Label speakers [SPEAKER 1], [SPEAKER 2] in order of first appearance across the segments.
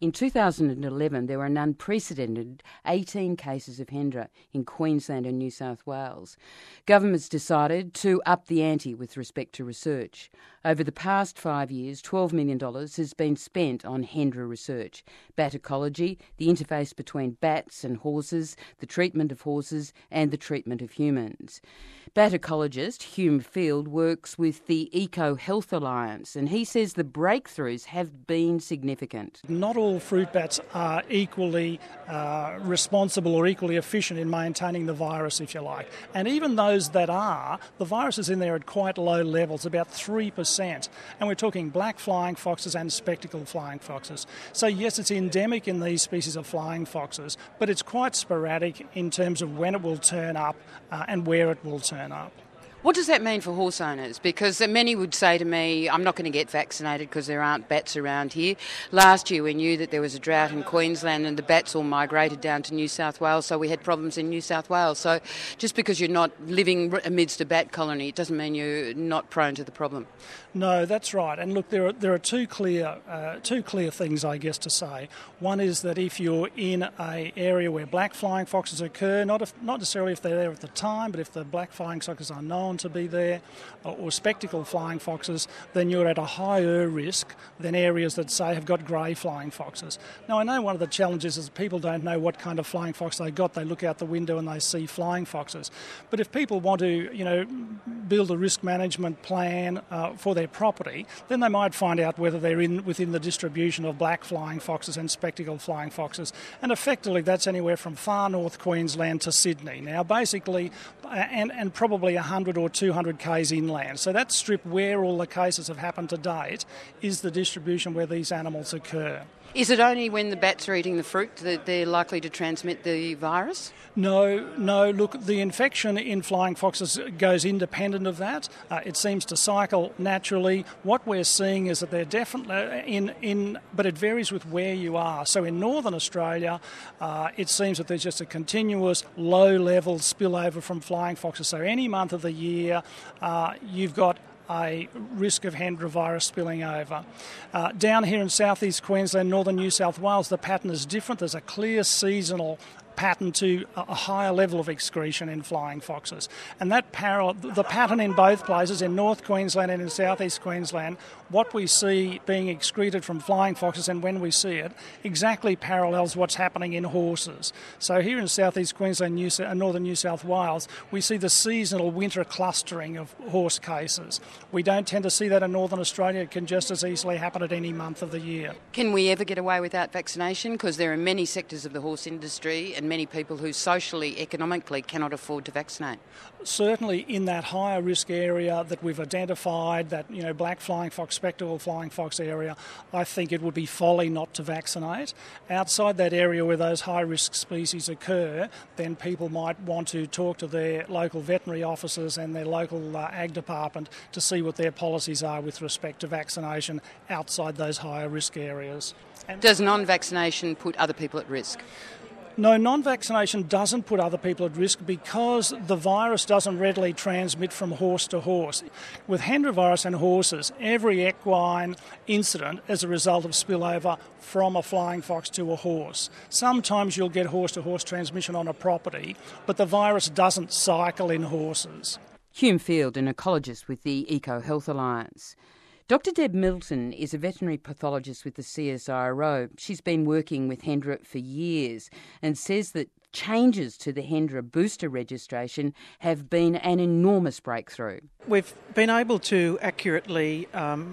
[SPEAKER 1] In 2011, there were an unprecedented 18 cases of Hendra in Queensland and New South Wales. Governments decided to up the ante with respect to research. Over the past 5 years, $12 million has been spent on Hendra research, bat ecology, the interface between bats and horses, the treatment of horses and the treatment of humans. Bat ecologist Hume Field works with the Eco Health Alliance, and he says the breakthroughs have been significant.
[SPEAKER 2] Not all fruit bats are equally responsible or equally efficient in maintaining the virus, if you like. And even those that are, the virus is in there at quite low levels, about 3%. And we're talking black flying foxes and spectacled flying foxes. So yes, it's endemic in these species of flying foxes, but it's quite sporadic in terms of when it will turn up and where it will turn up.
[SPEAKER 1] What does that mean for horse owners? Because many would say to me, I'm not going to get vaccinated because there aren't bats around here. Last year we knew that there was a drought in Queensland and the bats all migrated down to New South Wales, so we had problems in New South Wales. So just because you're not living amidst a bat colony, it doesn't mean you're not prone to the problem.
[SPEAKER 2] No, that's right. And look, there are two clear things, I guess, to say. One is that if you're in an area where black flying foxes occur, not necessarily if they're there at the time, but if the black flying foxes are known to be there, or spectacled flying foxes, then you're at a higher risk than areas that, say, have got grey flying foxes. Now, I know one of the challenges is people don't know what kind of flying fox they got. They look out the window and they see flying foxes. But if people want to, build a risk management plan for their property, then they might find out whether they're within the distribution of black flying foxes and spectacled flying foxes. And effectively, that's anywhere from far north Queensland to Sydney. Now, basically, and probably 100 or 200 k's inland. So that strip where all the cases have happened to date is the distribution where these animals occur.
[SPEAKER 1] Is it only when the bats are eating the fruit that they're likely to transmit the virus?
[SPEAKER 2] No. Look, the infection in flying foxes goes independent of that. It seems to cycle naturally. What we're seeing is that they're definitely but it varies with where you are. So in northern Australia, it seems that there's just a continuous low-level spillover from flying foxes. So any month of the year, you've got a risk of Hendra virus spilling over. Down here in southeast Queensland, northern New South Wales, the pattern is different. There's a clear seasonal pattern to a higher level of excretion in flying foxes. And that the pattern in both places, in North Queensland and in southeast Queensland, what we see being excreted from flying foxes and when we see it exactly parallels what's happening in horses. So here in southeast Queensland and northern New South Wales, we see the seasonal winter clustering of horse cases. We don't tend to see that in northern Australia. It can just as easily happen at any month of the year.
[SPEAKER 1] Can we ever get away without vaccination? Because there are many sectors of the horse industry and many people who socially, economically cannot afford to vaccinate.
[SPEAKER 2] Certainly in that higher risk area that we've identified, that black flying fox, spectacled flying fox area, I think it would be folly not to vaccinate. Outside that area where those high risk species occur, then people might want to talk to their local veterinary officers and their local ag department to see what their policies are with respect to vaccination outside those higher risk areas.
[SPEAKER 1] Does non-vaccination put other people at risk?
[SPEAKER 2] No, non-vaccination doesn't put other people at risk because the virus doesn't readily transmit from horse to horse. With Hendra virus in horses, every equine incident is a result of spillover from a flying fox to a horse. Sometimes you'll get horse-to-horse transmission on a property, but the virus doesn't cycle in horses.
[SPEAKER 1] Hume Field, an ecologist with the Eco Health Alliance. Dr Deb Milton is a veterinary pathologist with the CSIRO. She's been working with Hendra for years and says that changes to the Hendra booster registration have been an enormous breakthrough.
[SPEAKER 3] We've been able to accurately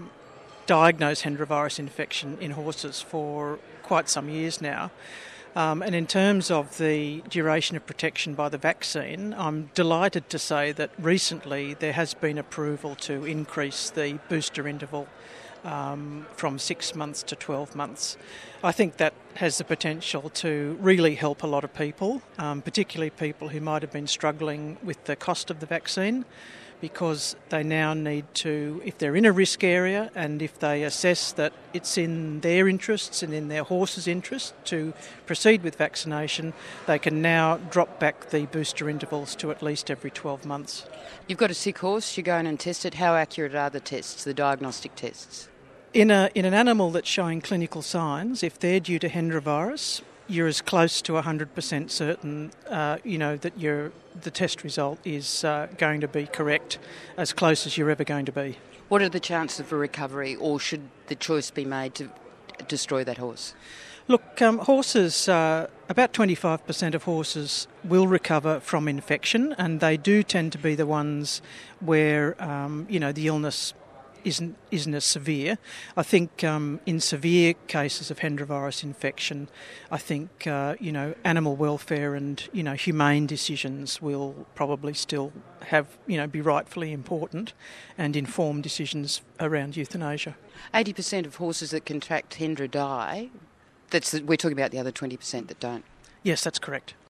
[SPEAKER 3] diagnose Hendra virus infection in horses for quite some years now. And in terms of the duration of protection by the vaccine, I'm delighted to say that recently there has been approval to increase the booster interval from 6 months to 12 months. I think that has the potential to really help a lot of people, particularly people who might have been struggling with the cost of the vaccine, because they now need to, if they're in a risk area and if they assess that it's in their interests and in their horse's interest to proceed with vaccination, they can now drop back the booster intervals to at least every 12 months.
[SPEAKER 1] You've got a sick horse, you go in and test it. How accurate are the tests, the diagnostic tests?
[SPEAKER 3] In an animal that's showing clinical signs, if they're due to Hendra virus, you're as close to 100% certain, that the test result is going to be correct, as close as you're ever going to be.
[SPEAKER 1] What are the chances of a recovery, or should the choice be made to destroy that horse?
[SPEAKER 3] Look, horses, about 25% of horses will recover from infection, and they do tend to be the ones where, the illness isn't as severe. I think in severe cases of Hendra virus infection, I think, animal welfare and, humane decisions will probably still be rightfully important and inform decisions around euthanasia.
[SPEAKER 1] 80% of horses that contract Hendra die. We're talking about the other 20% that don't.
[SPEAKER 3] Yes, that's correct.